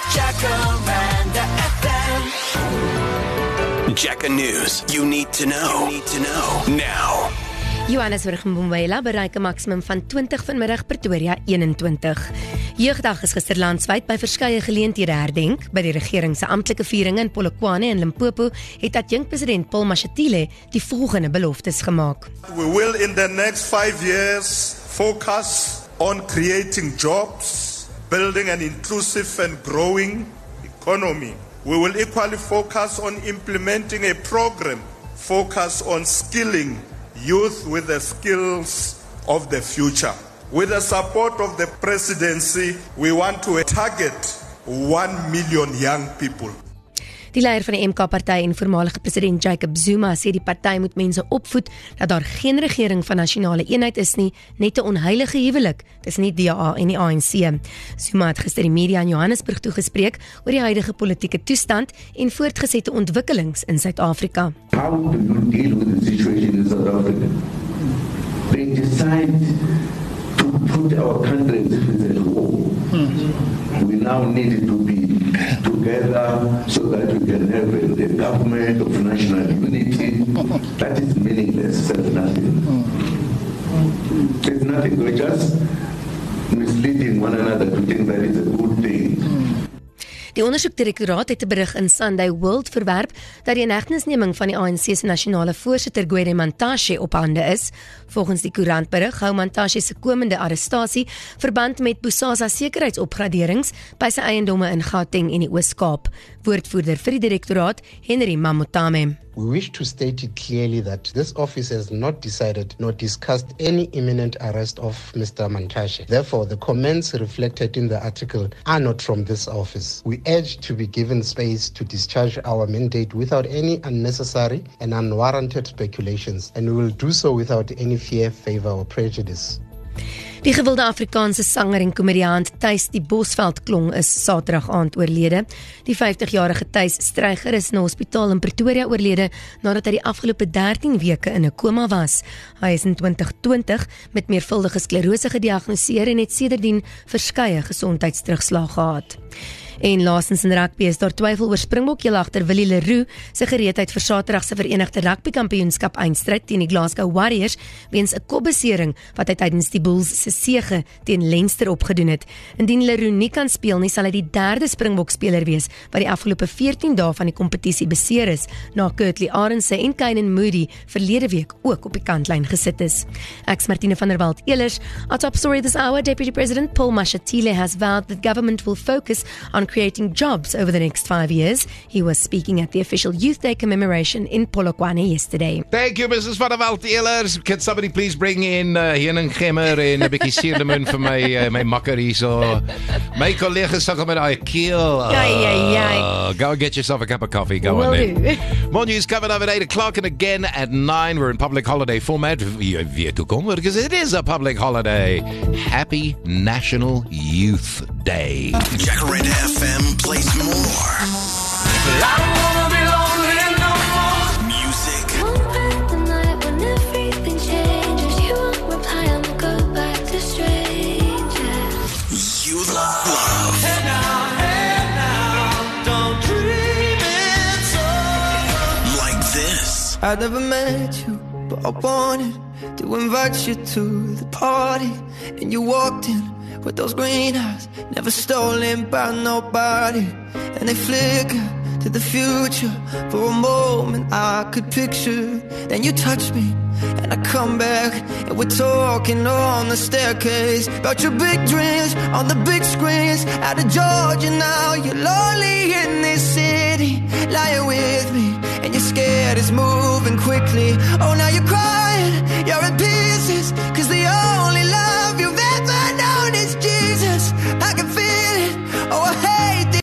Jacaranda FM. Jacka News. You need to know. Now. Johannesburg Mbombela bereik 'n maksimum van 20 vanmiddag, Pretoria 21. Jeugdag is gister landwyd by verskeie geleenthede herdenk. By die regering se amptelike viering in Polokwane en Limpopo het adjunkpresident Paul Mashatile die volgende beloftes gemaak. We will in the next 5 years focus on creating jobs, building an inclusive and growing economy. We will equally focus on implementing a program focused on skilling youth with the skills of the future. With the support of the presidency, we want to target 1 million young people. Die leier van die MK-party en voormalige president Jacob Zuma sê die party moet mense opvoed dat daar geen regering van nasionale eenheid is nie, net 'n onheilige huwelik tussen die DA en die ANC. Zuma het gister die media in Johannesburg toegespreek oor die huidige politieke toestand en voortgesette ontwikkelings in Suid-Afrika. How do you deal with the situation in South Africa? They decide to put our country as if it's at war. We now need to be together so that we can have a government of national unity. That is meaningless, there's nothing. There's nothing, we're just misleading one another to think that it's a good thing. Die ondersoekdirektoraat het 'n berig in Sunday World verwerp dat die inhegtenisneming van die ANC se nasionale voorsitter Gwede Mantashe op hande is. Volgens die koerantberig hou Mantashe se komende arrestasie verband met Bosasa sekuriteitsopgraderings by sy eiendomme in Gauteng en die Oos-Kaap. Woordvoerder vir die direktoraat, Henry Mamotame. We wish to state it clearly that this office has not decided nor discussed any imminent arrest of Mr. Mantashe. Therefore, the comments reflected in the article are not from this office. We urge to be given space to discharge our mandate without any unnecessary and unwarranted speculations, and we will do so without any fear, favor or prejudice. Die gewilde Afrikaanse sanger en komediant Thys die Bosveld Klong is Saterdag aand oorlede. Die 50-jarige Thys Stryger is in 'n hospitaal in Pretoria oorlede nadat hy die afgelope 13 weke in 'n koma was. Hy is in 2020 met meervuldige sklerose gediagnoseer en het sedertdien verskeie gesondheidsterugslae gehad. En laasens in rugby is daar twyfel oor Springbok-jeugagter Willie Leroux se gereedheid vir Saterdag se Verenigde Rugby-kampioenskap eindstryd teen die Glasgow Warriors weens 'n kopbesering wat hy tydens die Bulls se sege teen Leinster opgedoen het. Indien Leroux nie kan speel nie, sal hy die 3de Springbok-speler wees wat die afgelope 14 dae van die kompetisie beseer is, na Kurtley Arendse en Kynaan Moody verlede week ook op die kantlyn gesit is. Ek's Martine van der Walt-Elers. Our top story this hour, Deputy President Paul Mashatile has vowed that government will focus on creating jobs over the next 5 years. He was speaking at the official Youth Day commemoration in Polokwane yesterday. Thank you, Mrs. Van der Walt-Elers. Can somebody please bring in Heening Gemmer en 'n bietjie suurlemoen vir my makker hier so. My colleagues sukkel met daai keel. Go and get yourself a cup of coffee. Go on then. More news coming up at 8 o'clock and again at 9. We're in public holiday format. Weer toe kom, because it is a public holiday. Happy National Youth Day. Jacaranda FM plays more. I don't wanna be lonely no more. Music. Won't pass the night when everything changes. You won't reply, I'ma go back to strangers. You love. Hey now, don't dream it's over. Like this. I never met you, but I wanted to invite you to the party. And you walked in with those green eyes, never stolen by nobody. And they flicker to the future. For a moment I could picture. Then you touch me and I come back, and we're talking on the staircase about your big dreams on the big screens. Out of Georgia now, you're lonely in this city, lying with me, and you're scared it's moving quickly. Oh, now you're crying.